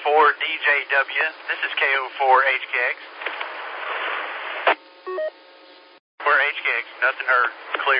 KO4DJW. This is KO4HKX. We're HKX. Nothing heard. Clear.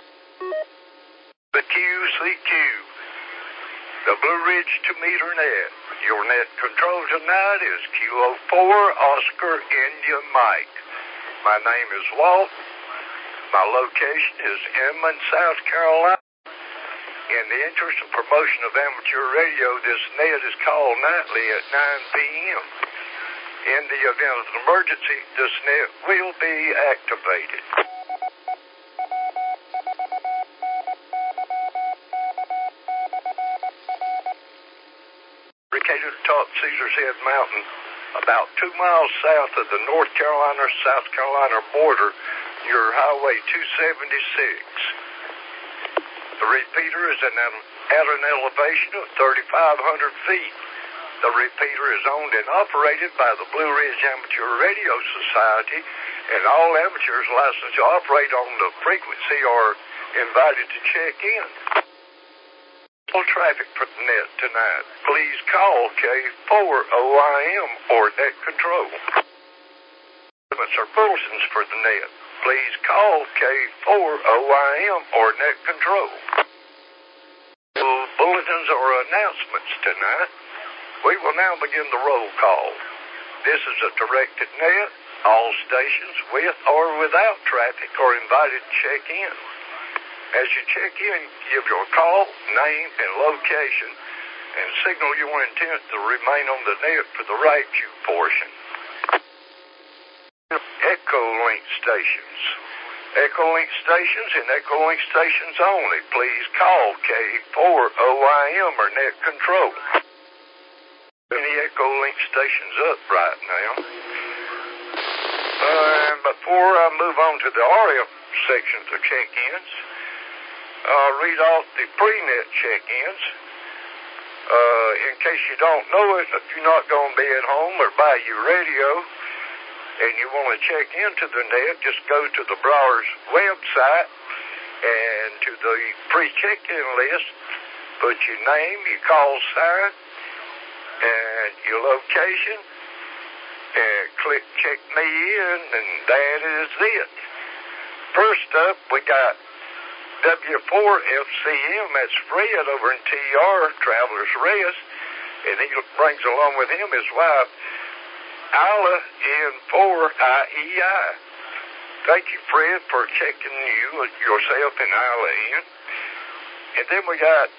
The QCQ. The Blue Ridge to Meter Net. Your net control tonight is Kilo 4 Oscar India Mike. My name is Walt. My location is Inman, South Carolina. In the interest and promotion of amateur radio, this net is called nightly at 9 p.m. In the event of an emergency, this net will be activated. Located atop Caesar's Head Mountain, about 2 miles south of the North Carolina-South Carolina border near Highway 276. The repeater is at an elevation of 3,500 feet. The repeater is owned and operated by the Blue Ridge Amateur Radio Society, and all amateurs licensed to operate on the frequency are invited to check in. Full traffic for the net tonight. Please call K4OIM or net control. Bulletins for the net. Please call K4OIM or net control. Bulletins or announcements tonight. We will now begin the roll call. This is a directed net. All stations with or without traffic are invited to check in. As you check in, give your call, name, and location, and signal your intent to remain on the net for the right view portion. Echolink stations. Echolink stations and Echolink stations only. Please call K4OIM or net control. Any Echolink stations up right now. And before I move on to the RF sections of check-ins, I'll read off the pre-net check-ins. In case you don't know it, if you're not going to be at home or by your radio, and you want to check into the net, just go to the Browers website and to the pre-check-in list, put your name, your call sign, and your location, and click check me in, and that is it. First up, we got W4FCM, that's Fred over in TR, Traveler's Rest, and he brings along with him his wife, Isla N4IEI. Thank you, Fred, for checking yourself and Isla in. And then we got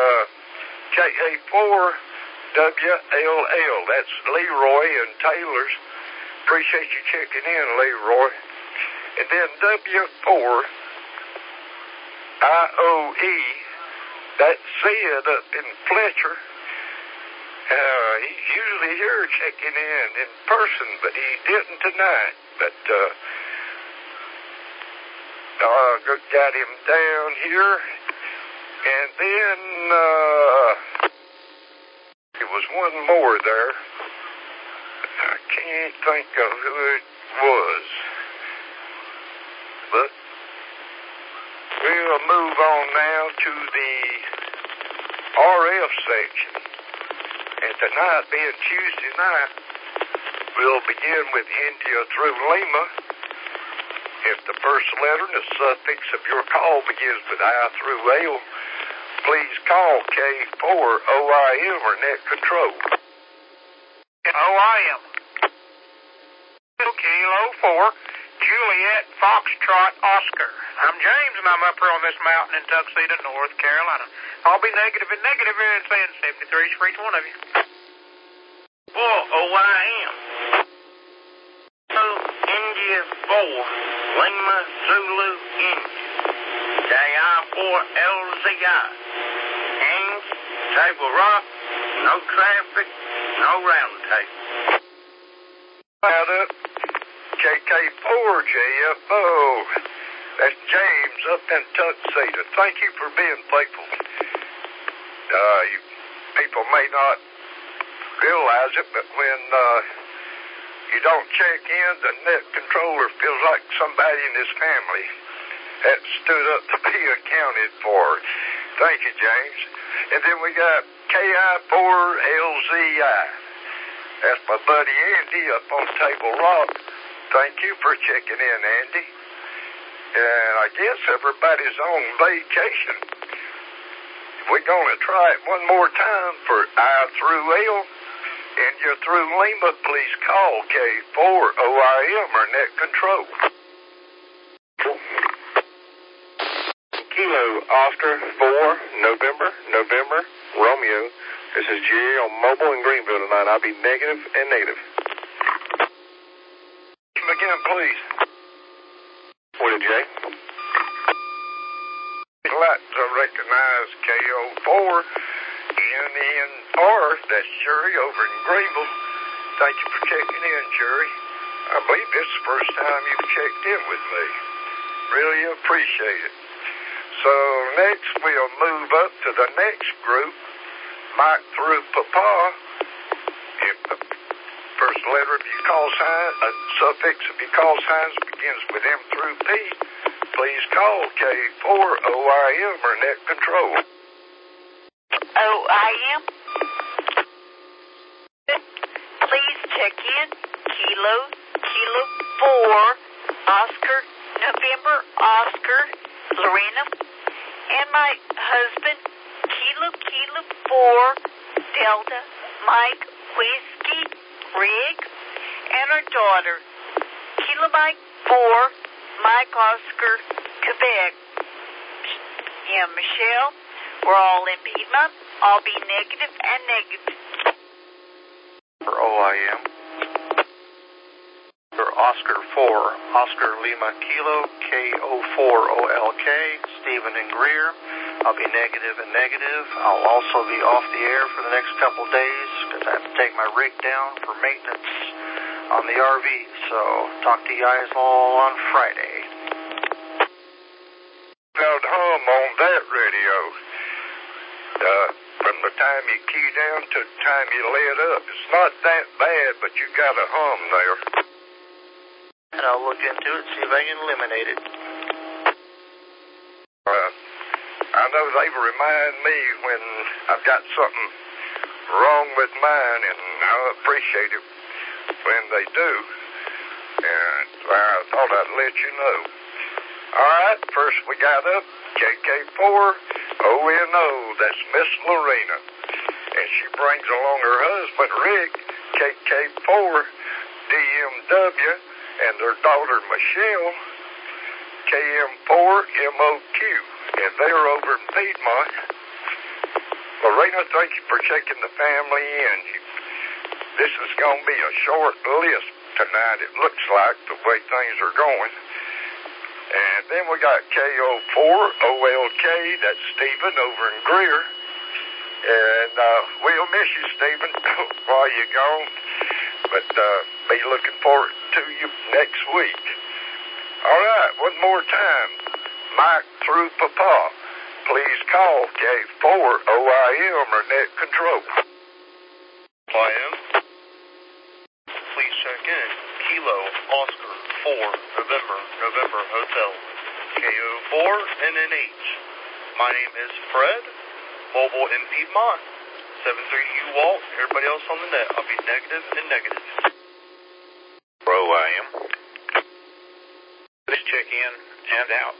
KA4WLL. That's Leroy and Taylor's. Appreciate you checking in, Leroy. And then W4IOE. That's Sid up in Fletcher. He's usually here checking in person, but he didn't tonight. But got him down here. And then there was one more there. I can't think of who it was. But we'll move on now to the RF section. And tonight, being Tuesday night, we'll begin with India through Lima. If the first letter and the suffix of your call begins with I through L, please call K4OIM or net control. OIM. Kilo 4, Juliet Foxtrot Oscar. I'm James, and I'm up here on this mountain in Tuxedo, North Carolina. I'll be negative and saying 73 for each one of you. Well, OIM. India 4, Lima Zulu India. JI4LZI. Hands, Table Rock, no traffic, no round table. Out up, KK4JFO. That's James up in Tuxedo. Thank you for being faithful. You people may not realize it, but when you don't check in, the net controller feels like somebody in his family that stood up to be accounted for. Thank you, James. And then we got KI4LZI. That's my buddy Andy up on Table Rock. Thank you for checking in, Andy. And I guess everybody's on vacation. We're going to try it one more time for I through L. And you're through Lima, please call K4OIM or Net Control. Kilo Oscar 4 November Romeo. This is Jerry on mobile in Greenville tonight. I'll be negative and negative. Again, please. What did Jay? I'd like to recognize KO4 NNR. That's Jerry over in Greenville. Thank you for checking in, Jerry. I believe this is the first time you've checked in with me. Really appreciate it. So next we'll move up to the next group. Mike through Papa. If the first letter of your call sign, suffix of your call signs begins with M through P, please call K4OIM or Net Control. OIM. Please check in. Kilo 4 Oscar November Oscar Lorena and my husband Kilo 4 Delta Mike Whiskey Rig and our daughter Kilo Mike 4 Mike Oscar Quebec. Yeah, Michelle, we're all in Piedmont. I'll be negative and negative. For OIM. For Oscar 4 Oscar Lima Kilo KO4OLK Stephen and Greer. I'll be negative and negative. I'll also be off the air for the next couple days because I have to take my rig down for maintenance on the RV. So talk to you guys all on Friday. Felt hum on that radio. From the time you key down to the time you lay it up. It's not that bad, but you got a hum there. And I'll look into it, see if I can eliminate it. I know they remind me when I've got something wrong with mine, and I appreciate it when they do. And I thought I'd let you know. All right, first we got up KK4ONO. That's Miss Lorena. And she brings along her husband, Rick, KK4DMW, and their daughter, Michelle, KM4MOQ. And they're over in Piedmont. Lorena, thank you for checking the family in. This is going to be a short list tonight, it looks like, the way things are going. And then we got KO4OLK, that's Stephen over in Greer. And we'll miss you, Stephen, while you're gone. But be looking forward to you next week. All right, one more time. Mike through Papa. Please call K4OIM or Net Control. OIM. Please check in. Kilo Oscar 4 November Hotel. KO4 NNH. My name is Fred. Mobile in Piedmont. 73U Walt. Everybody else on the net. I'll be negative and negative. OIM. Please check in and out.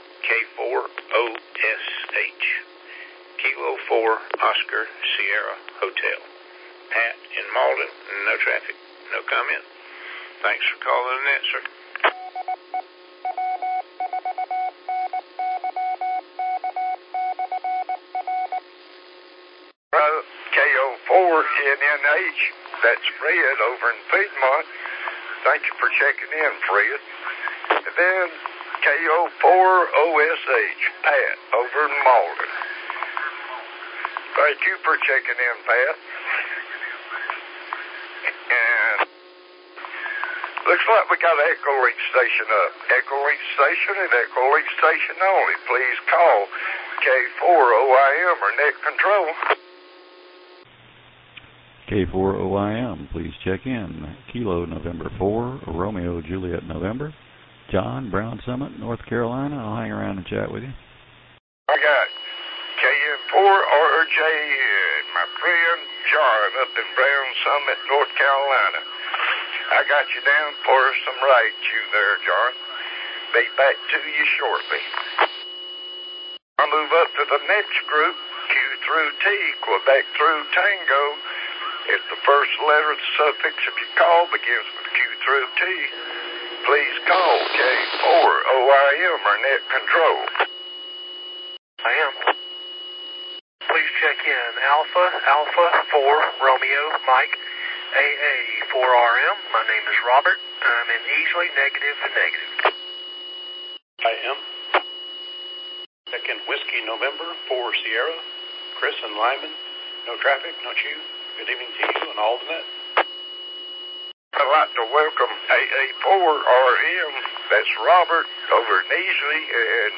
K4OSH. Kilo 4 Oscar Sierra Hotel. Pat in Malden. No traffic. No comment. Thanks for calling the net, sir. KO4NNH. That's Fred over in Piedmont. Thank you for checking in, Fred. And then KO4OSH, Pat, over in Malden. Thank you for checking in, Pat. And looks like we got Echo Link Station up. Echo Link Station and Echo Link Station only. Please call K4OIM or Net Control. K4OIM, please check in. Kilo November 4, Romeo Juliet November. John, Brown Summit, North Carolina. I'll hang around and chat with you. I got KM4RJ, my friend John up in Brown Summit, North Carolina. I got you down for some Raichu there, John. Be back to you shortly. I'll move up to the next group, Q through T, Quebec through Tango. If the first letter of the suffix of your call begins with Q through T, please call K4OIM or net control. I am. Please check in Alpha 4 Romeo Mike AA 4RM. My name is Robert. I'm in easily negative and negative. I am. Second Whiskey November 4 Sierra, Chris and Lyman. No traffic, no chew. Good evening to you and all the net. I'd like to welcome AA4RM. That's Robert over at Neasley, and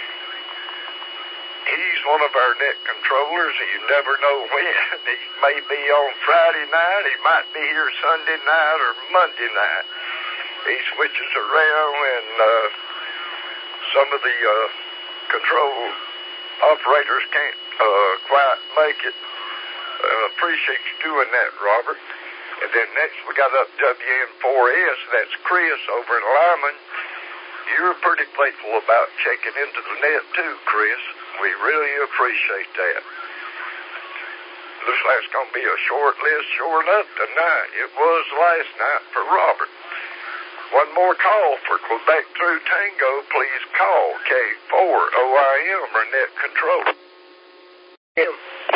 he's one of our net controllers, and you never know when. He may be on Friday night, he might be here Sunday night or Monday night. He switches around, and some of the control operators can't quite make it. Appreciate you doing that, Robert. And then next we got up WN4S, that's Chris over in Lyman. You're pretty faithful about checking into the net too, Chris. We really appreciate that. Looks like it's going to be a short list, sure enough, tonight. It was last night for Robert. One more call for Quebec through Tango. Please call K4OIM or net control. M.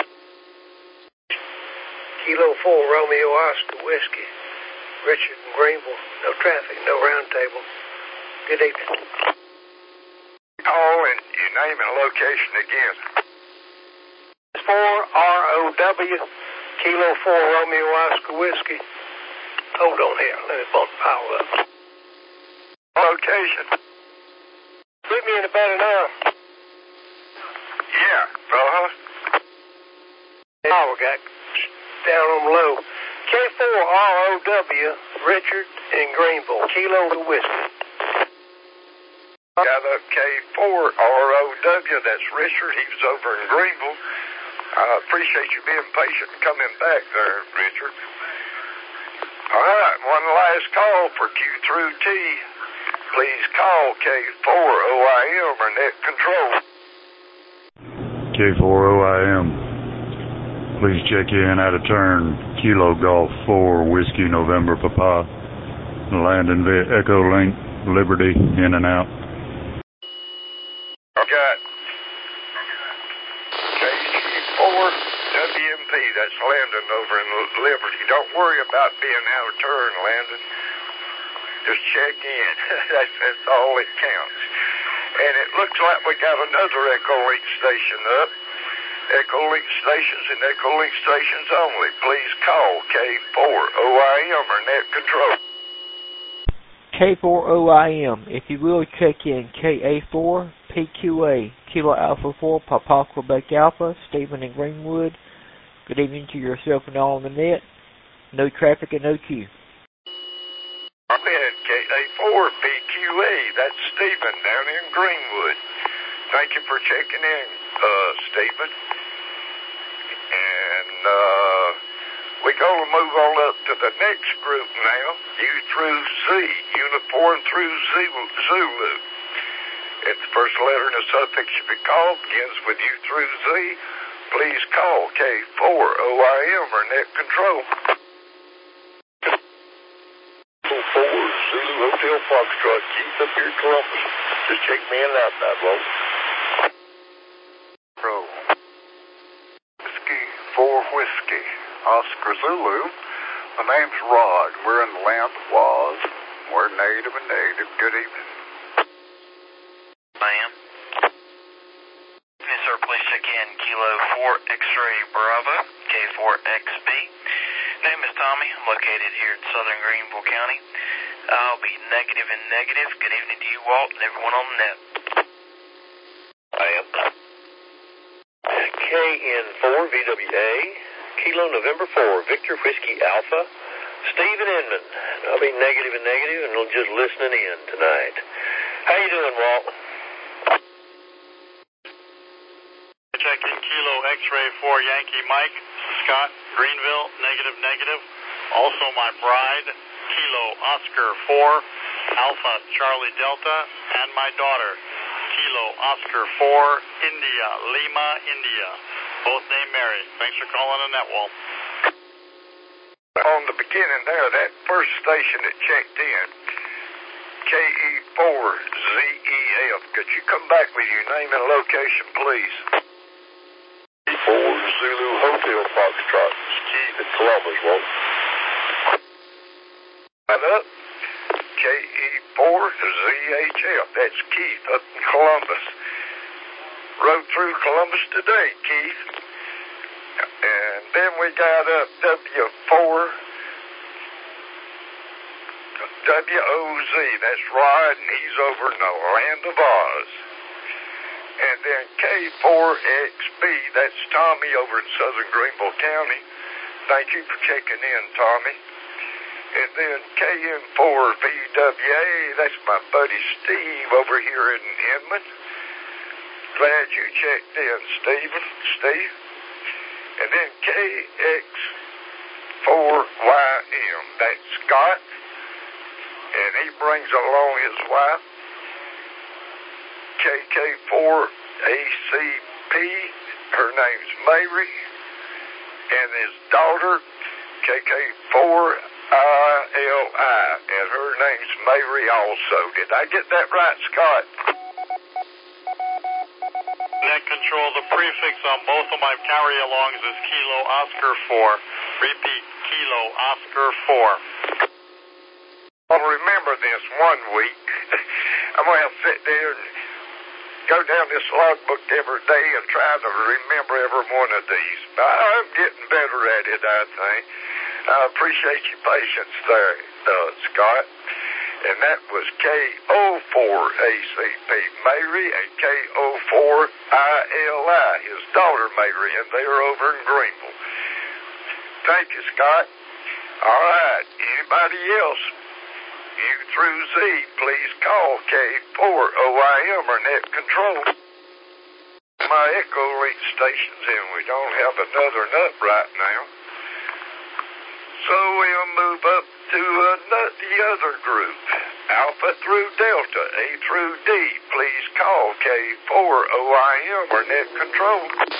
Kilo 4 Romeo Oscar Whiskey. Richard in Greenville. No traffic, no round table. Good evening. Call and your name and location again. 4ROW Kilo 4 Romeo Oscar Whiskey. Hold on here. Let me bump the power up. Location. Meet me in about an hour. Yeah, Power got down on low. K4ROW Richard in Greenville. Kilo to Whiskey. Got up K4ROW. That's Richard. He was over in Greenville. I appreciate you being patient and coming back there, Richard. All right, one last call for Q through T. Please call K4OIM or net control. K4OIM. Please check in out of turn. Kilo Golf 4 Whiskey November Papa. Landing via Echo Link, Liberty, in and out. Got KG4WMP. That's Landon over in Liberty. Don't worry about being out of turn, Landon. Just check in. That's all it counts. And it looks like we got another Echo Link station up. Echo Link stations and Echo Link stations only. Please call K4OIM or net control. K4OIM. If you will, check in KA4 PQA Kilo Alpha 4 Papa Quebec Alpha Stephen in Greenwood. Good evening to yourself and all on the net. No traffic and no queue. I'm in KA4 PQA. That's Stephen down in Greenwood. Thank you for checking in, Stephen. And we're going to move on up to the next group now, U through Z, uniform through Zulu. If the first letter in the suffix should be called begins with U through Z, please call K4OIM or net control. 4 Zulu Hotel Foxtrot, Keith up here in Columbus. Just check me in and out that low. Roll. Whiskey 4 Whiskey, Oscar Zulu. My name's Rod. We're in the land of Waz. We're native and native. Good evening. I am. Yes, sir. Please check in Kilo 4 X-Ray Bravo, K4XB. Name is Tommy. I'm located here in southern Greenville County. I'll be negative and negative. Good evening to you, Walt, and everyone on the net. I am. KN4 VWA, Kilo November 4, Victor Whiskey Alpha, Stephen Inman. I'll be negative and negative and just listening in tonight. How you doing, Walt? Check in Kilo X-Ray 4 Yankee Mike, Scott, Greenville, negative, negative. Also my bride, Kilo Oscar 4, Alpha Charlie Delta, and my daughter, Kilo Oscar 4, India, Lima, India. Both named Mary. Thanks for calling on that, Walt. On the beginning there, that first station that checked in, KE4ZEF, could you come back with your name and location, please? 4 Zulu Hotel Foxtrot, Keith in Columbus, Walt. Right up, KE4ZHF, that's Keith up in Columbus. Rode through Columbus today, Keith. And then we got up W4 WOZ, that's Rod, and he's over in the Land of Oz. And then K4XB, that's Tommy over in southern Greenville County. Thank you for checking in, Tommy. And then KN4VWA, that's my buddy Steve over here in Inman. Glad you checked in, Steve. And then KX4YM, that's Scott. And he brings along his wife, KK4ACP, her name's Mary, and his daughter, KK4ILI, and her name's Mary also. Did I get that right, Scott? Net control, the prefix on both of my carry-alongs is Kilo Oscar 4. Repeat, Kilo Oscar 4. I'll remember this one week. I'm going to have to sit there and go down this logbook every day and try to remember every one of these. I'm getting better at it, I think. I appreciate your patience there, Scott. And that was K04ACP, Mary, and K04ILI, his daughter Mary, and they're over in Greenville. Thank you, Scott. All right, anybody else? U through Z, please call K4OIM or Net Control. My Echo Link stations, and we don't have another nut right now. So we'll move up to the other group, Alpha through Delta, A through D. Please call K4OIM or Net Control.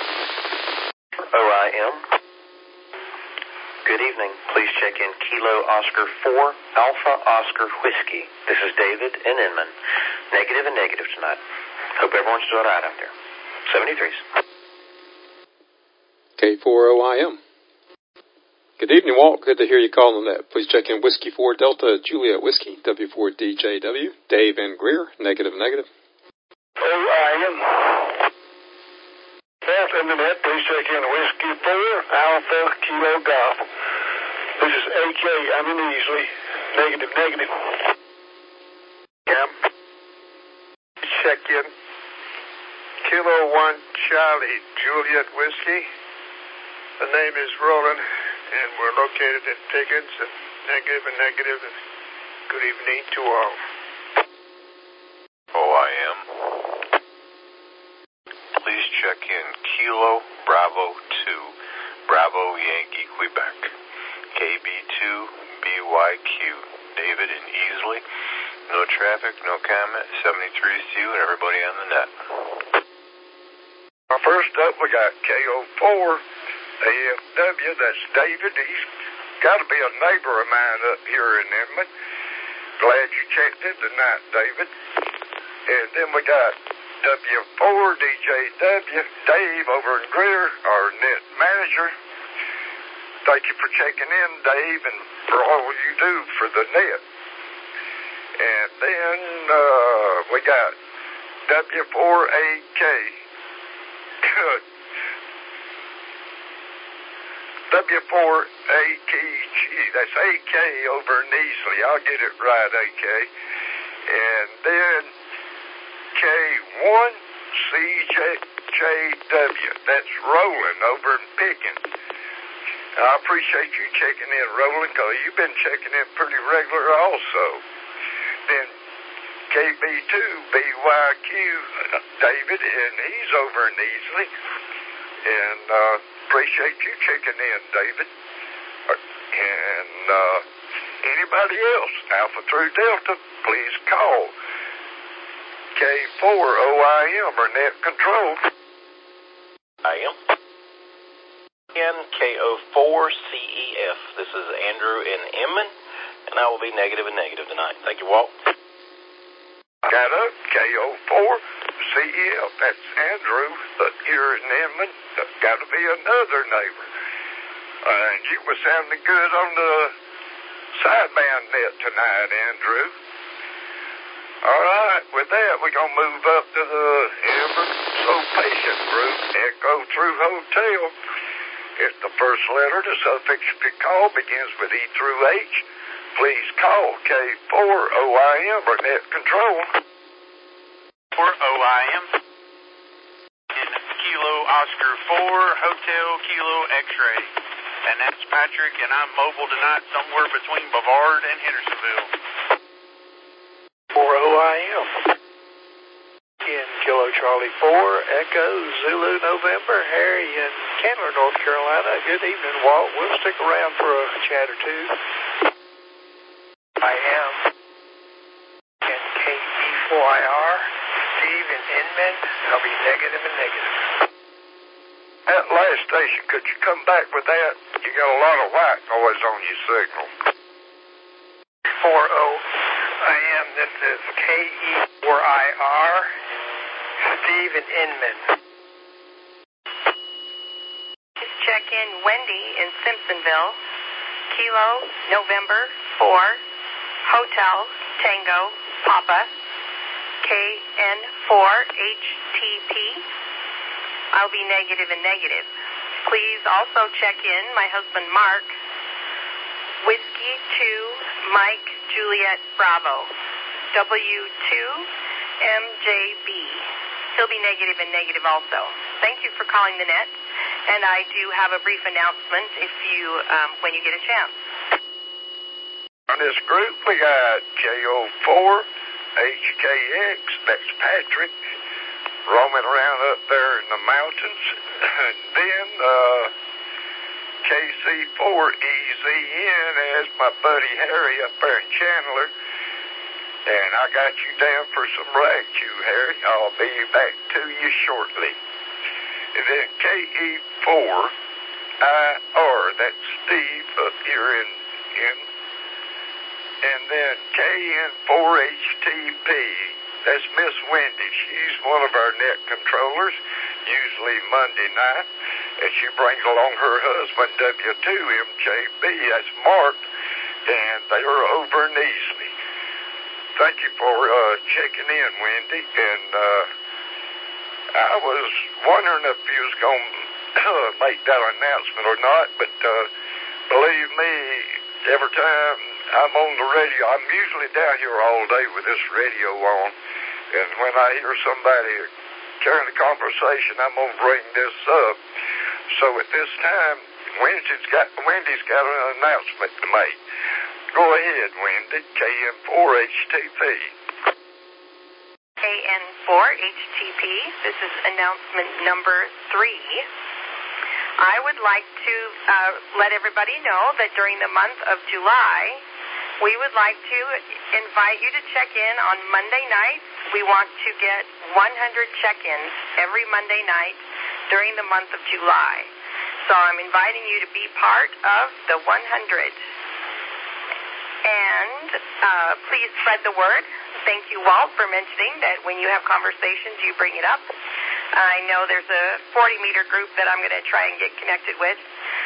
OIM. Good evening. Please check in Kilo Oscar 4, Alpha Oscar Whiskey. This is David in Inman. Negative and negative tonight. Hope everyone's doing all right out there. 73s. K4OIM. Good evening, Walt. Good to hear you calling that. Please check in Whiskey 4 Delta Juliet Whiskey, W4DJW. Dave and Greer. Negative, negative. OIM. Internet, please check in Whiskey 4, Alpha Kilo Golf. This is AK. I'm in Easley. Negative, negative. Cam. Check in Kilo 1 Charlie Juliet Whiskey. The name is Roland, and we're located at Piggins. Negative and negative. Good evening to all. OIM. Please check in Kilo Bravo 2, Bravo Yankee, Quebec. KB2 BYQ, David in Easley. No traffic, no comment. 73's to you and everybody on the net. First up, we got KO4 AFW. That's David. He's got to be a neighbor of mine up here in Inman. Glad you checked in tonight, David. And then we got W4 DJW, Dave over in Greer, our net manager. Thank you for checking in, Dave, and for all you do for the net. And then we got W4AK. Good. W4AKG. That's AK over in Easley. I'll get it right, AK. And then K1CJW. That's Roland over in Pickens. I appreciate you checking in, Roland, because you've been checking in pretty regular also. Then KB2BYQ, David, and he's over in Easley. And appreciate you checking in, David. And anybody else, Alpha through Delta, please call K4OIM or net control. I am. KO4CEF. This is Andrew in Inman, and I will be negative and negative tonight. Thank you, Walt. Got a KO4CEF. That's Andrew here in Inman. Got to be another neighbor. And you were sounding good on the sideband net tonight, Andrew. All right, with that, we're going to move up to the ever so patient group, Echo through Hotel. If the first letter, the suffix of your call begins with E through H, please call K4OIM or net control. 4OIM in Kilo Oscar 4, Hotel Kilo X-Ray. And that's Patrick, and I'm mobile tonight somewhere between Bavard and Hendersonville. 4OIM in Kilo Charlie 4, Echo Zulu November, Harry in Candler, North Carolina. Good evening, Walt. We'll stick around for a chat or two. I am in KE4IR, Steve in Inman. I'll be negative and negative. That last station, could you come back with that? You got a lot of white noise on your signal. 4OIM, this is KE4IR, Steve in Inman. Just check in Wendy in Simpsonville, Kilo November 4, Hotel Tango Papa, KN4HTP. I'll be negative and negative. Please also check in my husband Mark, Whiskey 2 Mike Juliet Bravo, W2MJB. He'll be negative and negative also. Thank you for calling the net, and I do have a brief announcement if you, when you get a chance. On this group, we got JO4HKX, that's Patrick, roaming around up there in the mountains. And then KC4EZN as my buddy Harry up there in Chandler. And I got you down for some rag chew, Harry. I'll be back to you shortly. And then KE4IR, that's Steve up here in and then KN4HTP, that's Miss Wendy. She's one of our net controllers, usually Monday night, and she brings along her husband, W2MJB, that's Mark, and they are over in Easley. Thank you for checking in, Wendy, and I was wondering if you was going to make that announcement or not, but believe me, every time I'm on the radio, I'm usually down here all day with this radio on, and when I hear somebody carrying a conversation, I'm going to bring this up. So at this time, Wendy's got an announcement to make. Go ahead, Wendy, KN4HTP. KN4HTP, this is announcement number 3. I would like to let everybody know that during the month of July, we would like to invite you to check in on Monday nights. We want to get 100 check-ins every Monday night during the month of July. So I'm inviting you to be part of the 100. And please spread the word. Thank you, Walt, for mentioning that when you have conversations, you bring it up. I know there's a 40-meter group that I'm going to try and get connected with.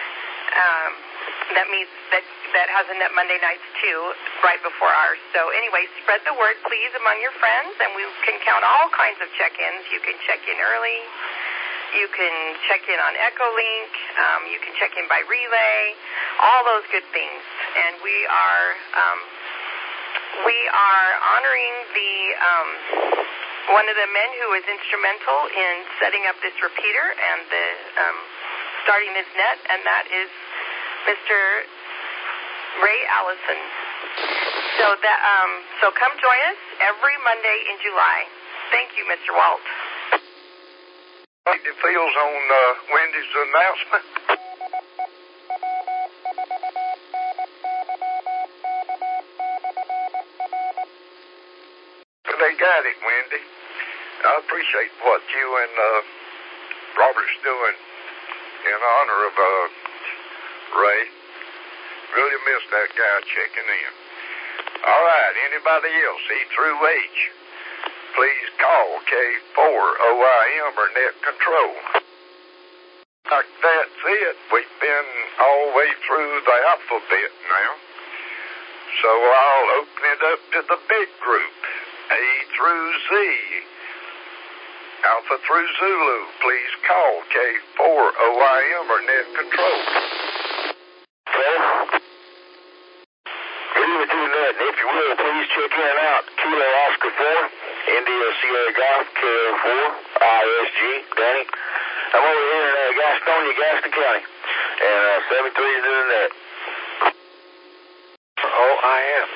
That means that has a net Monday nights too, right before ours. So anyway, spread the word, please, among your friends, and we can count all kinds of check-ins. You can check in early. You can check in on Echolink. You can check in by relay. All those good things. And we are honoring the one of the men who was instrumental in setting up this repeater and the starting this net, and that is Mr. Ray Allison. So come join us every Monday in July. Thank you, Mr. Walt. He feels on Wendy's announcement. They got it, Wendy. I appreciate what you and Robert's doing in honor of Ray. Really miss that guy checking in. All right, anybody else, E through H, please call K4OIM or Net Control. That's it. We've been all the way through the alphabet now. So I'll open it up to the big group, A through Z. Alpha through Zulu, please call K4OIM or Net Control. If you will, please check in and out. Kilo Oscar 4, India Sierra Golf, KO4, ISG, Danny. I'm over here in Gastonia, Gaston County, and 73 is in the net. OIM.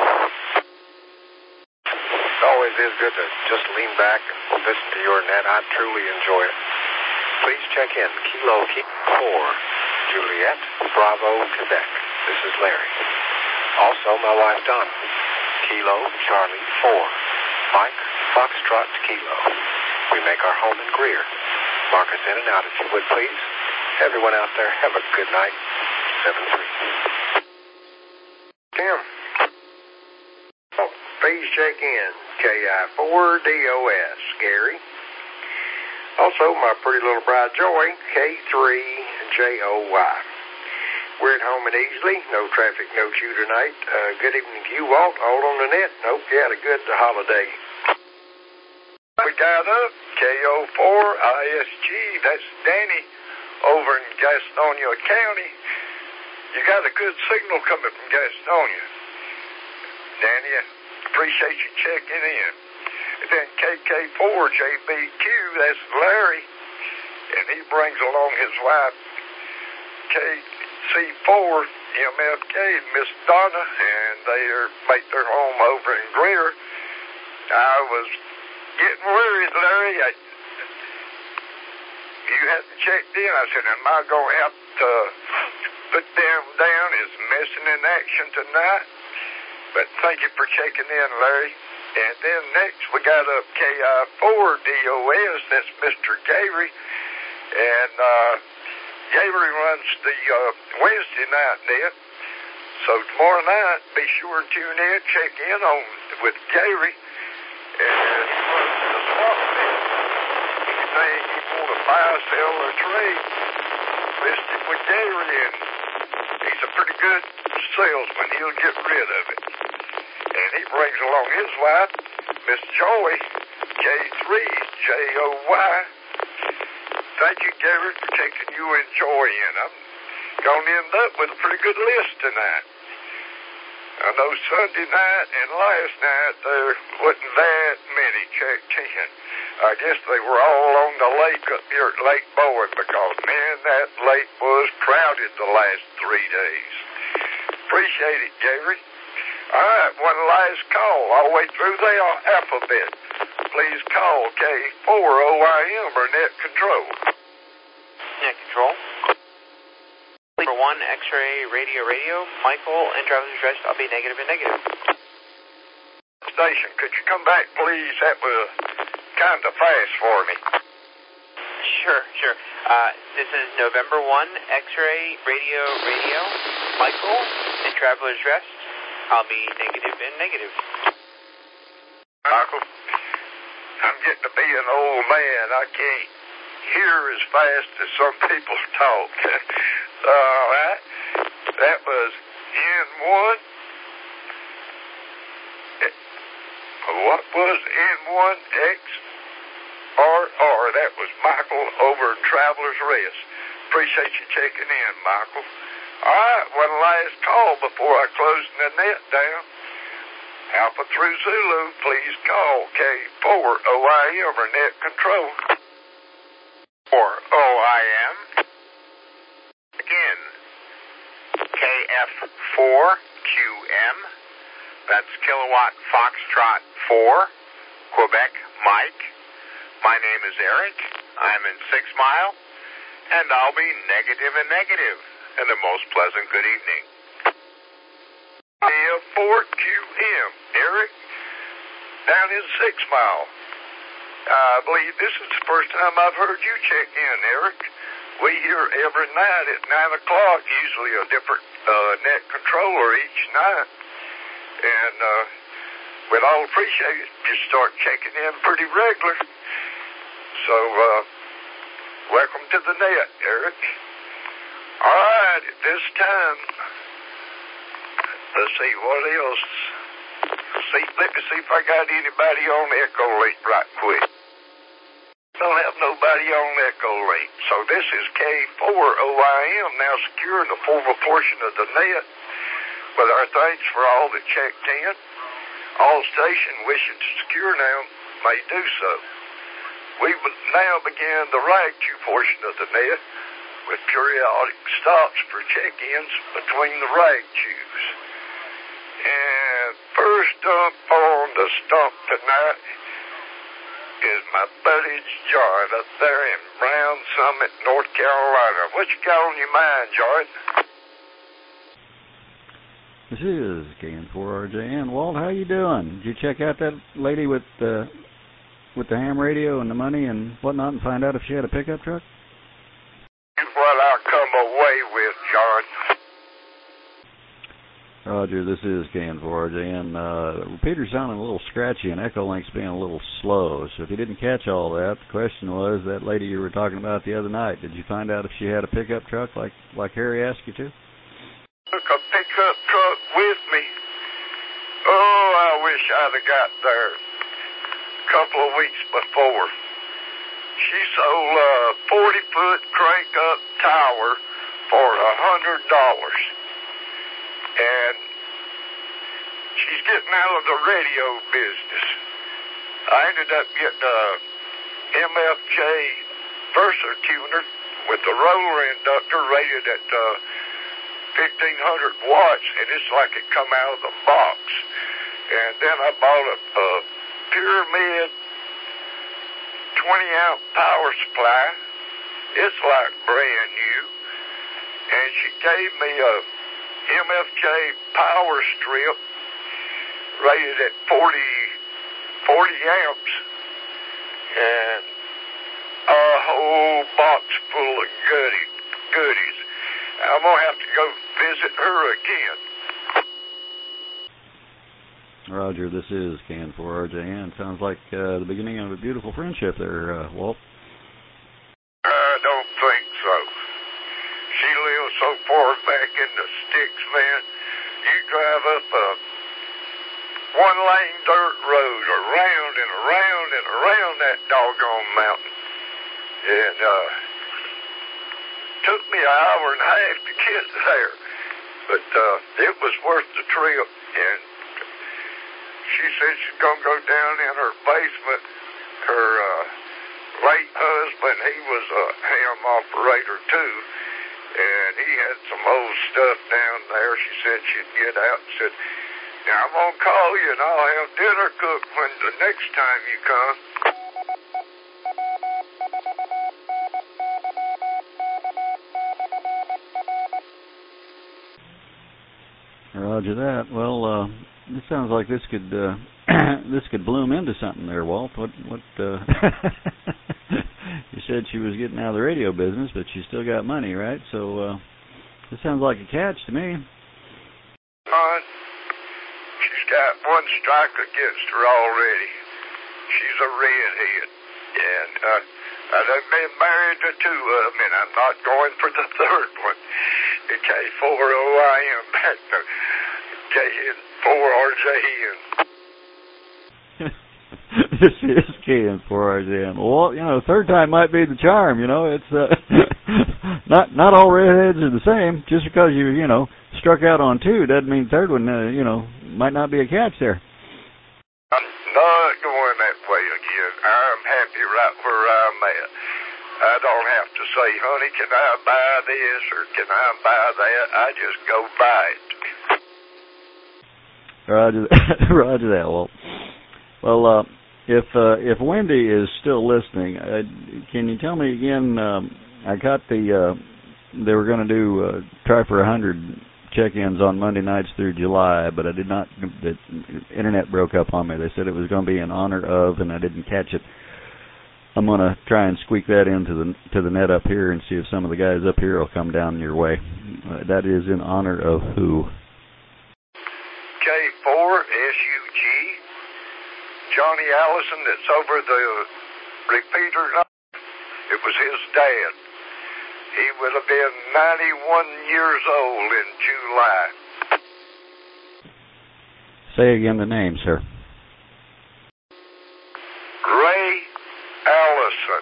It always is good to just lean back and listen to your net. I truly enjoy it. Please check in. Kilo 4, Juliet, Bravo, Quebec. This is Larry. Also, my wife, Donna. Kilo, Charlie, 4. Mike, Foxtrot, Kilo. We make our home in Greer. Mark us in and out if you would, please. Everyone out there, have a good night. 7-3. Tim. Oh, please check in. KI4DOS, Gary. Also, my pretty little bride, Joy, K3JOY. We're at home and easily. No traffic, no chew tonight. Good evening to you, Walt. All on the net. Hope you had a good holiday. We got up, KO4ISG. That's Danny over in Gastonia County. You got a good signal coming from Gastonia. Danny, I appreciate you checking in. And then KK4JBQ, that's Larry. And he brings along his wife, KC4 MFK and Miss Donna, and they make their home over in Greer. I was getting worried, Larry. You hadn't checked in. I said, am I going to have to put them down as missing in action tonight? But thank you for checking in, Larry. And then next we got a KI4DOS. That's Mr. Gavery. And Gavery runs the Wednesday night net. So tomorrow night, be sure to tune in, check in on with Gavery. And he runs the swap net. Anything you want to buy, sell, or trade, list it with Gavery, and he's a pretty good salesman. He'll get rid of it. And he brings along his wife, Miss Joy, K3JOY. Thank you, Gary, for taking you and Joy in. I'm going to end up with a pretty good list tonight. I know Sunday night and last night there wasn't that many checked in. I guess they were all on the lake up here at Lake Bowen because, man, that lake was crowded the last 3 days. Appreciate it, Gary. All right, one last call all the way through the alphabet. Please call K4OIM or Net Control. Net Control. For 1, X-ray, radio, Michael, and driver's address, I'll be negative and negative. Station, could you come back, please? That was kind of fast for me. Sure. This is November 1, X-ray, radio, Michael, and traveler's rest. I'll be negative and negative. Michael, I'm getting to be an old man. I can't hear as fast as some people talk. All right. That was N1. What was N1XRR? That was Michael over Traveler's Rest. Appreciate you checking in, Michael. All right, one last call before I close the net down. Alpha through Zulu, please call K4OIM or Net Control. For OIM. Again, KF4QM. That's Kilowatt Foxtrot 4, Quebec Mike. My name is Eric. I'm in 6 Mile, and I'll be negative and negative. And a most pleasant good evening. 4QM, Eric, down in 6 Mile. I believe this is the first time I've heard you check in, Eric. We hear every night at 9 o'clock, usually a different net controller each night. And we'd all appreciate it if you start checking in pretty regular. So, welcome to the net, Eric. All right, at this time, let's see, what else? Let me see if I got anybody on Echo Link right quick. Don't have nobody on Echo Link. So this is K4OIM, now securing the former portion of the net. With our thanks for all that checked in. All station wishing to secure now may do so. We will now begin the rag-chew portion of the net with periodic stops for check-ins between the rag-chews. And first up on the stump tonight is my buddy John up there in Brown Summit, North Carolina. What you got on your mind, John? This is KN4RJN. Walt, how you doing? Did you check out that lady with the ham radio and the money and whatnot and find out if she had a pickup truck? That's what I come away with, John. Roger, this is KN4RJN. Repeater's sounding a little scratchy and Echo Link's being a little slow. So if you didn't catch all that, the question was that lady you were talking about the other night. Did you find out if she had a pickup truck like Harry asked you to? Took a pickup truck with me. Oh, I wish I'd have got there a couple of weeks before. She sold a 40-foot crank-up tower for $100. And she's getting out of the radio business. I ended up getting a MFJ Versa tuner with the roller inductor rated at 1,500 watts, and it's like it come out of the box. And then I bought a Pyramid 20-amp power supply. It's like brand new. And she gave me a MFJ power strip rated at 40 amps. And a whole box full of goodies. I'm going to have to go visit her again. Roger, this is KN4RJN. Sounds like the beginning of a beautiful friendship there, Walt. I don't think so. She lives so far back in the sticks, man. You drive up a one-lane dirt road around and around and around that doggone mountain. And took me an hour and a half to get there. But it was worth the trip. And she said she's going to go down in her basement. Her late husband, he was a ham operator too, and he had some old stuff down there. She said she'd get out and said, now I'm going to call you and I'll have dinner cooked when the next time you come. Roger that. Well, it sounds like this could this could bloom into something there, Walt. What you said she was getting out of the radio business, but she still got money, right? So this sounds like a catch to me. She's got one strike against her already. She's a redhead, and I've been married to two of them, and I'm not going for the third one. The K4OIM back to KN4RJN. This is KN4RJN. Well, you know, third time might be the charm. You know, it's not all redheads are the same. Just because you struck out on two doesn't mean third one might not be a catch there. I'm not going that way again. I'm happy right where I'm at. I don't have to say, honey, can I buy this or can I buy that? I just go buy it. Roger that, Walt. Well, if Wendy is still listening, can you tell me again? I got the they were going to do try for 100 check-ins on Monday nights through July, but I did not. The internet broke up on me. They said it was going to be in honor of, and I didn't catch it. I'm going to try and squeak that into the net up here and see if some of the guys up here will come down your way. That is in honor of who? K4 SUG. Johnny Allison that's over the repeater. It was his dad. He would have been 91 years old in July. Say again the name, sir. Ray Allison.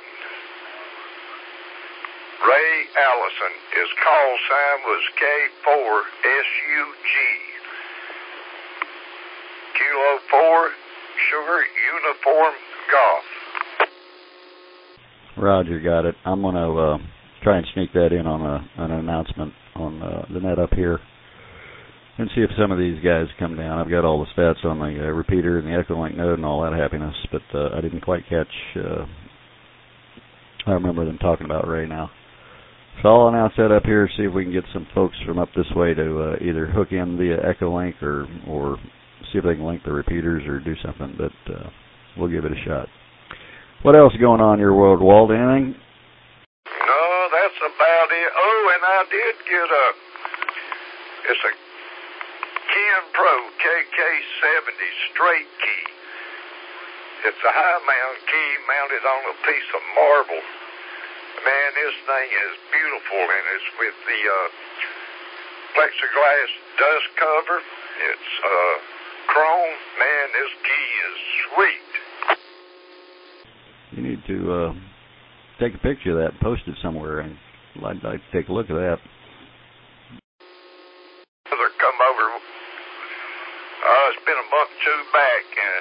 Ray Allison. His call sign was K4 SUG. Kilo 4 Sugar Uniform Golf. Roger, got it. I'm going to try and sneak that in on an announcement on the net up here and see if some of these guys come down. I've got all the stats on the repeater and the Echolink node and all that happiness, but I didn't quite catch. I remember them talking about Ray now. So I'll announce that up here, see if we can get some folks from up this way to either hook in via Echolink or see if they can link the repeaters or do something, but we'll give it a shot. What else is going on in your world, Walt? Anything? No, that's about it. Oh, and I did get it's a Ken Pro KK70 straight key. It's a high mount key mounted on a piece of marble. Man, this thing is beautiful, and it's with the plexiglass dust cover. It's chrome. Man, this key is sweet. You need to take a picture of that and post it somewhere, and I'd like to take a look at that. Come over. It's been a month or two back, and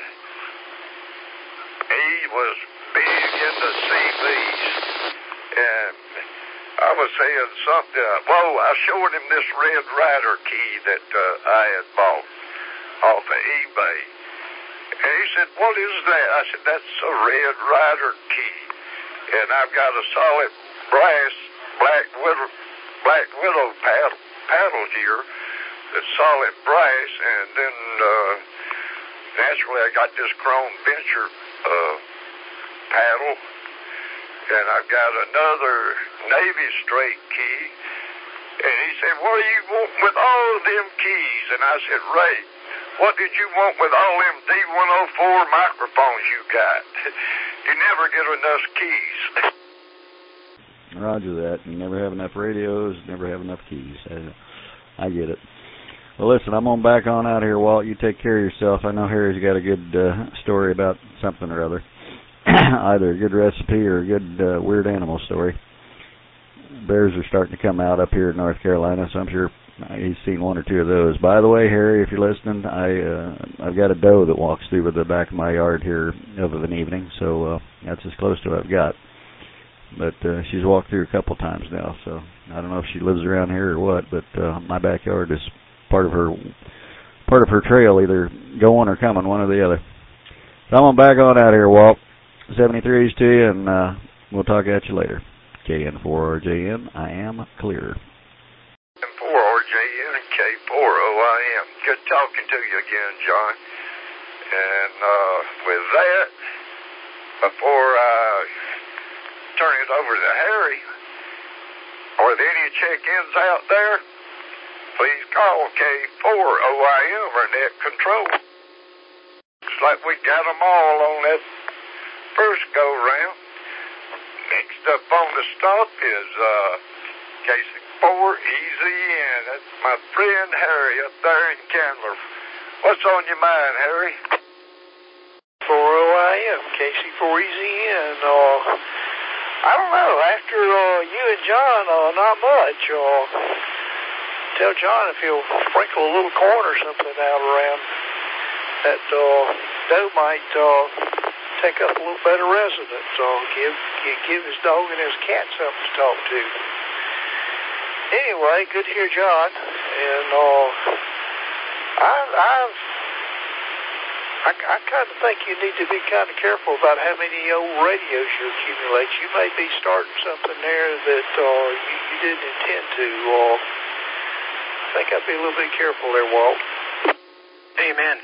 he was big into CVs, and I was saying something. Whoa! I showed him this Red Ryder key that I had bought off of eBay. And he said, "What is that?" I said, "That's a Red Ryder key. And I've got a solid brass Black Widow paddle here that's solid brass. And then naturally I got this chrome Venture paddle. And I've got another Navy straight key." And he said, "What do you want with all of them keys?" And I said, "Ray, what did you want with all them D104 microphones you got? You never get enough keys." Roger that. You never have enough radios, never have enough keys. I get it. Well, listen, I'm on back on out here, Walt. You take care of yourself. I know Harry's got a good story about something or other. Either a good recipe or a good weird animal story. Bears are starting to come out up here in North Carolina, so I'm sure he's seen one or two of those. By the way, Harry, if you're listening, I've got a doe that walks through the back of my yard here of an evening, so that's as close to what I've got. But she's walked through a couple times now, so I don't know if she lives around here or what. But my backyard is part of her trail, either going or coming, one or the other. So I'm back on out here, Walt. 73s to you, and we'll talk at you later. KN4RJN, I am clear. K4RJN and K4OIM. Good talking to you again, John. And with that, before I turn it over to Harry, are there any check-ins out there? Please call K4OIM or Net Control. Looks like we got them all on that first go-round. Next up on the stop is KC4 Easy In. That's my friend Harry up there in Candler. What's on your mind, Harry? 4OIM, KC4 Easy In. I don't know. After you and John, not much. Tell John if he'll sprinkle a little corn or something out around that doe might take up a little better residence. Give his dog and his cat something to talk to. Anyway, good to hear John. And I've I kind of think you need to be kind of careful about how many old radios you accumulate. You may be starting something there that you didn't intend to. I think I'd be a little bit careful there, Walt. Amen.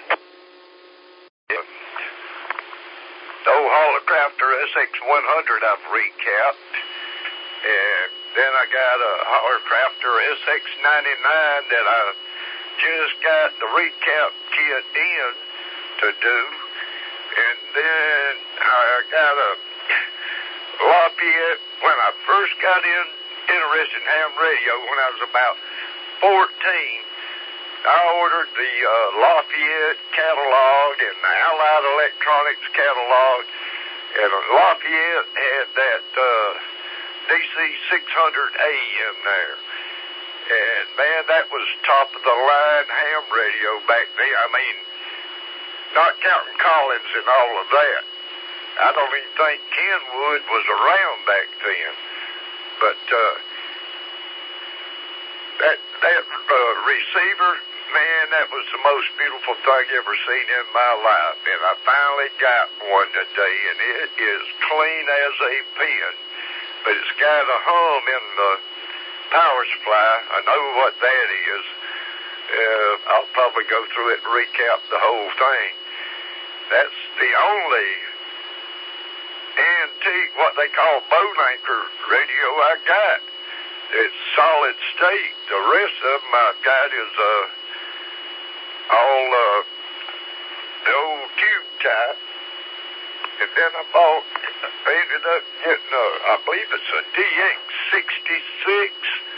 The old Holocrafter SX100 I've recapped. And then I got a Holocrafter SX99 that I just got the recap kit in to do. And then I got a Lafayette. When I first got interested in ham radio, when I was about 14, I ordered the Lafayette catalog and the Allied Electronics catalog, and Lafayette had that DC 600A in there. And man, that was top of the line ham radio back then. I mean, not counting Collins and all of that. I don't even think Kenwood was around back then. But that receiver, man, that was the most beautiful thing I ever seen in my life. And I finally got one today, and it is clean as a pin. But it's got a hum in the power supply. I know what that is. I'll probably go through it and recap the whole thing. That's the only antique, what they call bone anchor radio I got. It's solid state. The rest of them I got is all the old tube type. And then I ended up getting I believe it's a DX66.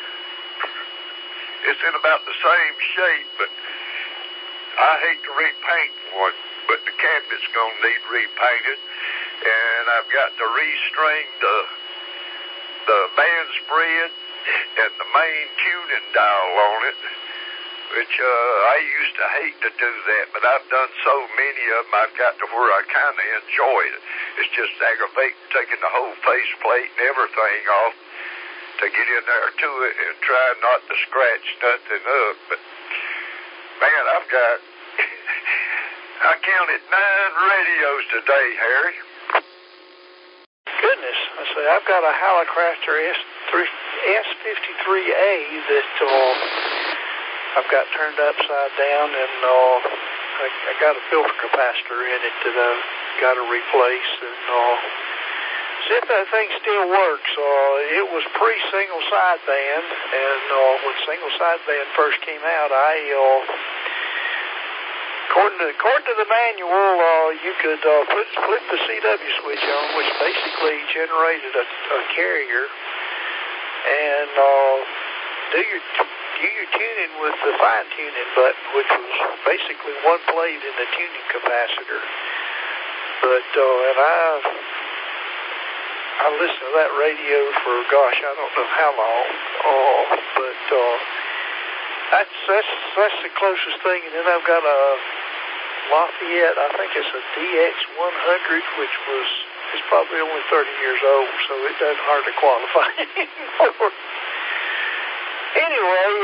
It's in about the same shape, but I hate to repaint one, but the cabinet's going to need repainted. And I've got to restring the band spread and the main tuning dial on it, which I used to hate to do that, but I've done so many of them, I've got to where I kind of enjoy it. It's just aggravating taking the whole faceplate and everything off to get in there to it and try not to scratch nothing up. But, man, I've got, I counted 9 radios today, Harry. Goodness, I say, I've got a Hallicrafter S53A that I've got turned upside down, and I got a filter capacitor in it that I've got to replace, and see if that thing still works. It was pre-single sideband, and when single sideband first came out, according to the manual, you could flip the CW switch on, which basically generated a carrier, and do your tuning with the fine tuning button, which was basically one plate in the tuning capacitor. But and I listened to that radio for gosh, I don't know how long. But that's the closest thing. And then I've got a Lafayette. I think it's a DX100, which is probably only 30 years old, so it doesn't hardly qualify anymore. Anyway,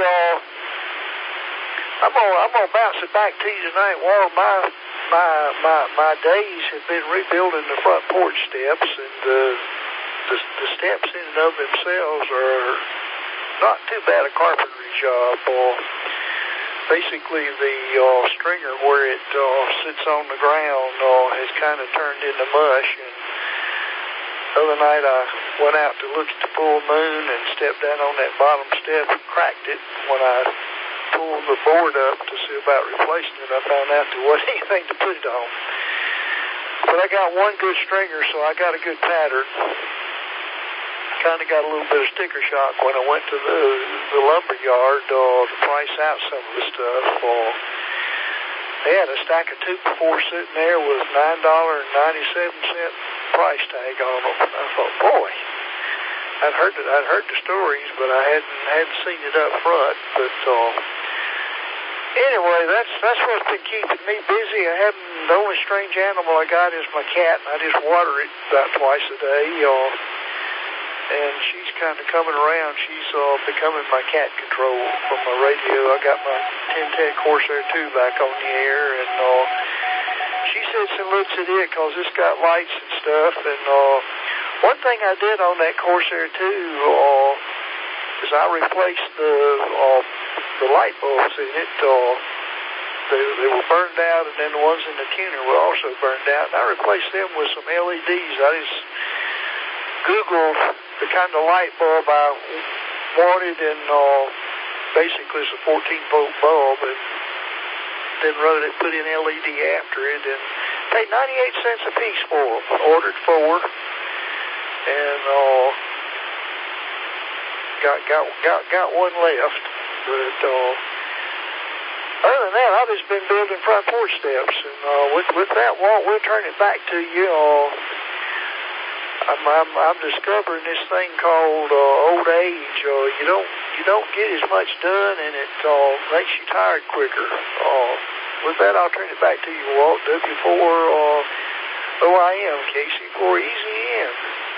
I'm gonna bounce it back to you tonight. Well, my days have been rebuilding the front porch steps, and the steps in and of themselves are not too bad a carpentry job. Basically, the stringer where it sits on the ground has kind of turned into mush. And the other night I went out to look at the full moon and stepped down on that bottom step and cracked it. When I pulled the board up to see about replacing it, I found out there wasn't anything to put it on. But I got one good stringer, so I got a good pattern. Kind of got a little bit of sticker shock when I went to the lumber yard to price out some of the stuff. They had a stack of 2x4 sitting there with $9.97 price tag on them. I thought, boy, I'd heard the stories, but I hadn't seen it up front. But anyway, that's what's been keeping me busy. The only strange animal I got is my cat, and I just water it about twice a day. And she's kind of coming around. She's becoming my cat control from my radio. I got my 1010 Corsair 2 back on the air, and she she sits and looks at it because it's got lights and stuff. And one thing I did on that Corsair too is I replaced the light bulbs in it. They were burned out, and then the ones in the tuner were also burned out. And I replaced them with some LEDs. I just Googled the kind of light bulb I wanted, and basically it's a 14-volt bulb, and then put in LED after it, and paid 98 cents a piece for them. Ordered 4, and got one left. But other than that, I've just been building front porch steps, and with that, Walt, we'll turn it back to you. I'm discovering this thing called old age. You don't get as much done, and it makes you tired quicker. With that, I'll turn it back to you, Walt. W4 OIM, KC4EZN.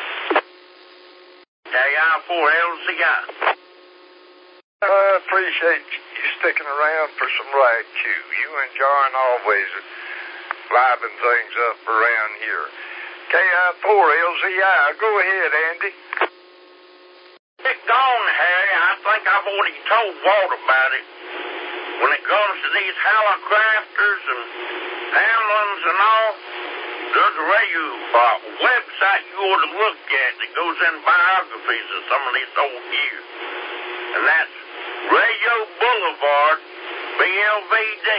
KI4LCI. I appreciate you sticking around for some ride Q. You and John always liven things up around here. KI4LZI. Go ahead, Andy. It's gone, Harry. I think I've already told Walt about it. When it comes to these Hallicrafters and Hamlins and all, there's a radio website you ought to look at that goes in biographies of some of these old gear. And that's Radio Boulevard, BLVD,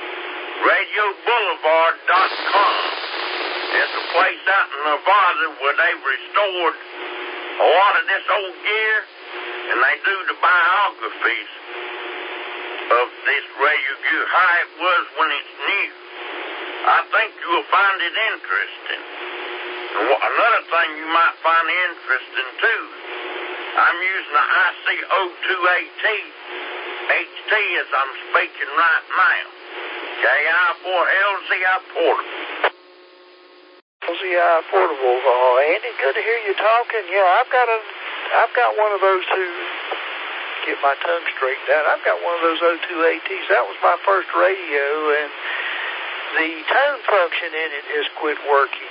RadioBoulevard.com. It's a place out in Nevada where they've restored a lot of this old gear, and they do the biographies of this radio gear, how it was when it's new. I think you'll find it interesting. And another thing you might find interesting too, I'm using the IC02AT HT as I'm speaking right now. KI4LZI Portable. LZI Portable. Andy, good to hear you talking. Yeah, I've got one of those two. Get my tongue straightened out. I've got one of those 02ATs. That was my first radio, and the tone function in it has quit working.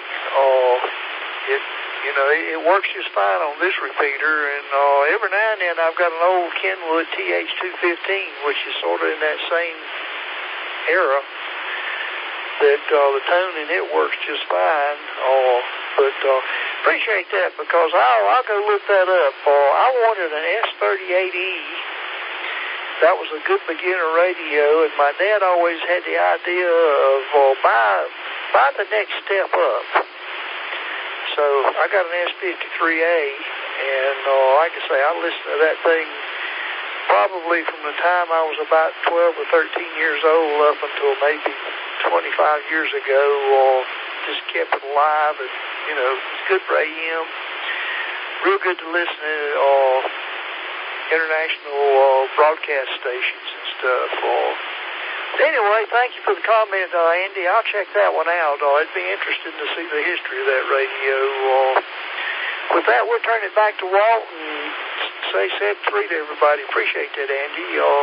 It works just fine on this repeater, and every now and then I've got an old Kenwood TH215, which is sort of in that same era, that the tone in it works just fine. But appreciate that, because I'll go look that up. I wanted an S38E. That was a good beginner radio, and my dad always had the idea of buy the next step up. So I got an S53A, and like I say, I listened to that thing probably from the time I was about 12 or 13 years old up until maybe 25 years ago. Just kept it alive, and it's good for AM. Real good to listen to international broadcast stations and stuff. Anyway, thank you for the comment, Andy. I'll check that one out. It'd be interesting to see the history of that radio. With that, we'll turn it back to Walt and say 7-3 to everybody. Appreciate that, Andy.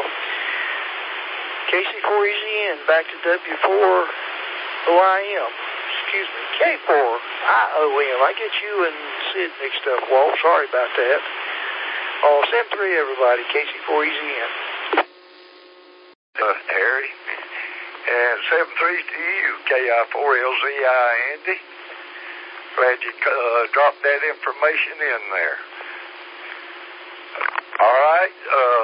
KC4EZN, back to W4OIM. Excuse me, K4IOM. I get you and Sid mixed up, Walt. Sorry about that. 7-3, everybody. KC4EZN. Harry. And 7-3 to you, KI4LZI, Andy. Glad you dropped that information in there. All right.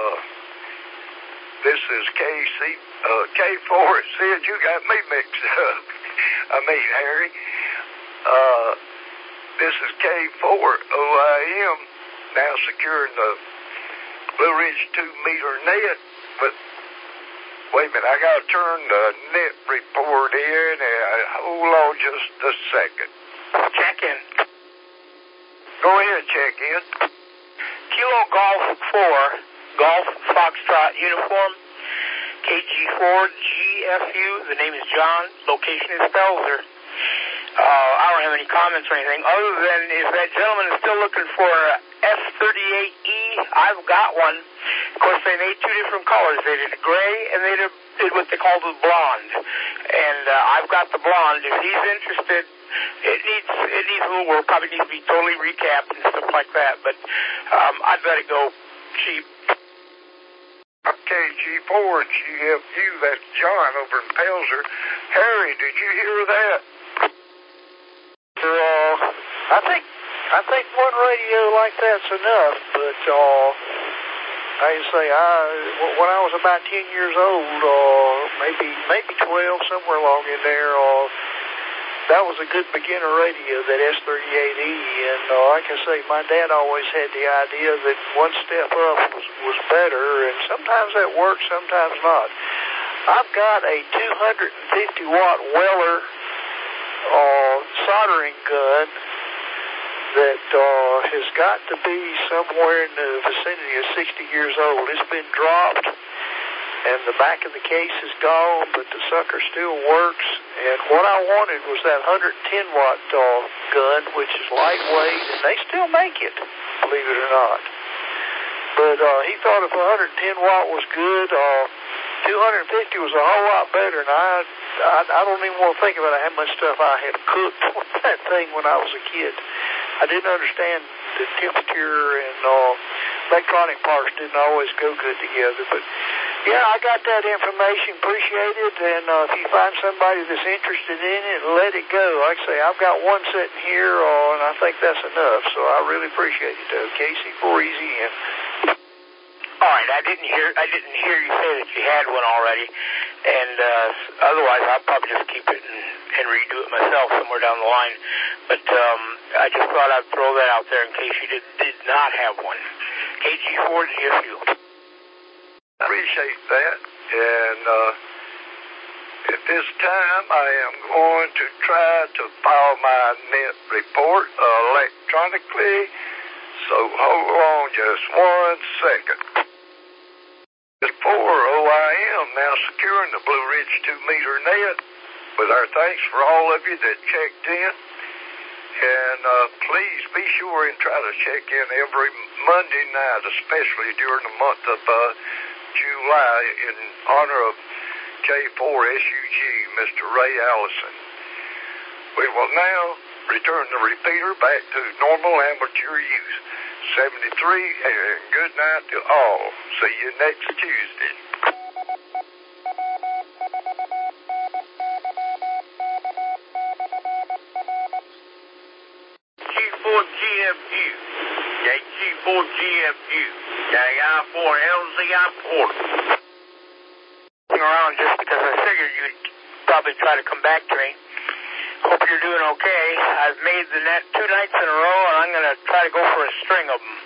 This is K4. Sid, you got me mixed up. Harry. This is K4OIM, now securing the Blue Ridge 2-meter net, but wait a minute, I got to turn the net report in. Hold on just a second. Check in. Go ahead, check in. Kilo Golf 4, Golf Foxtrot Uniform, KG4 GFU. The name is John. Location is Belzer. I don't have any comments or anything other than if that gentleman is still looking for a S38E, I've got one. Of course, they made two different colors. They did gray, and they did what they called the blonde. And I've got the blonde. If he's interested, it needs a little work. Probably needs to be totally recapped and stuff like that. But I'd let it go cheap. Okay, G4 and GFU, that's John over in Pelzer. Harry, did you hear that? I think one radio like that's enough, but like I say, when I was about 10 years old, maybe 12, somewhere along in there, that was a good beginner radio, that S38E, and like I say, my dad always had the idea that one step up was better, and sometimes that works, sometimes not. I've got a 250-watt Weller soldering gun that has got to be somewhere in the vicinity of 60 years old. It's been dropped, and the back of the case is gone, but the sucker still works. And what I wanted was that 110-watt gun, which is lightweight, and they still make it, believe it or not. But he thought if 110-watt was good, 250 was a whole lot better, and I don't even want to think about how much stuff I had cooked with that thing when I was a kid. I didn't understand the temperature, and electronic parts didn't always go good together. But, yeah, I got that information, appreciate it, and if you find somebody that's interested in it, let it go. Like I say, I've got one sitting here, and I think that's enough, so I really appreciate it, KC4EZ. All right, I didn't hear you say that you had one already, and otherwise I'll probably just keep it and redo it myself somewhere down the line. But I just thought I'd throw that out there in case you did not have one. KG4 GFU. Appreciate that, and at this time I am going to try to file my net report electronically, so hold on just 1 second. For OIM now securing the Blue Ridge 2-meter net, with our thanks for all of you that checked in. And please be sure and try to check in every Monday night, especially during the month of July, in honor of K4SUG, Mr. Ray Allison. We will now return the repeater back to normal amateur use. 73, and good night to all. See you next Tuesday. G4GFU, G4GFU, I4LZI Porter. Around just because I figured you'd probably try to come back to me. Hope you're doing okay. I've made the net 2 nights in a row, and I'm going to try to go for a string of them.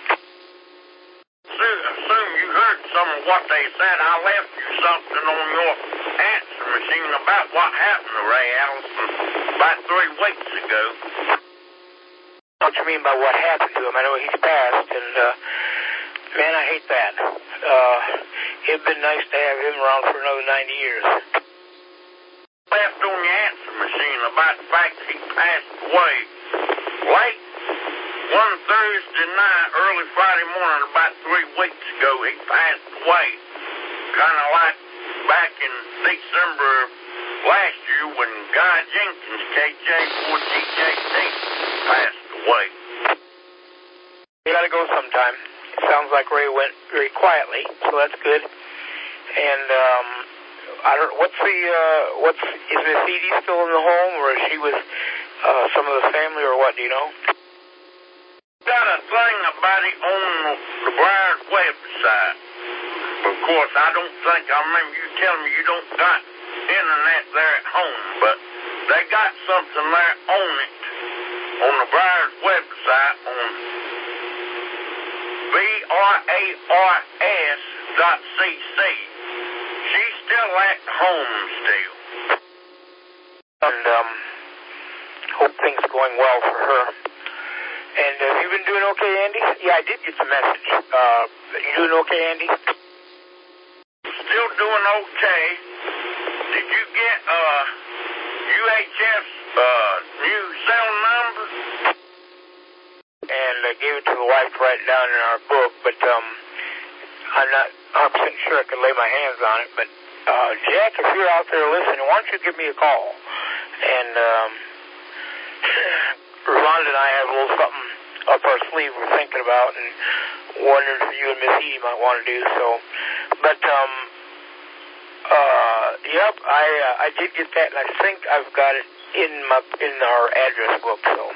Assume you heard some of what they said. I left you something on your answer machine about what happened to Ray Allison about 3 weeks ago. What you mean by what happened to him? I know he's passed, and, man, I hate that. It'd been nice to have him around for another 90 years. Left on your answer machine about the fact that he passed away late one Thursday night, early Friday morning, about 3 weeks ago. He passed away, kind of like back in December of last year when Guy Jenkins, KJ4GJT, passed away. You gotta go sometime. It sounds like Ray went very quietly, so that's good. And I don't. Is Miss Edie still in the home, or is she with some of the family, or what? Do you know? Got a thing about it on the Briar's website. Of course, I remember you telling me you don't got internet there at home, but they got something there on it, on the Briar's website, on BRARS.cc. She's still at home still. And hope things are going well for her. And have you been doing okay, Andy? Yeah, I did get the message. You doing okay, Andy? Still doing okay. Did you get UHF's new cell number? And I gave it to the wife to write it down in our book, but I'm not 100% sure I can lay my hands on it, but Jack, if you're out there listening, why don't you give me a call? And Rhonda and I have a little something up our sleeve we're thinking about, and wondering if you and Miss Edie might want to do so. But yep, I did get that, and I think I've got it in our address book. So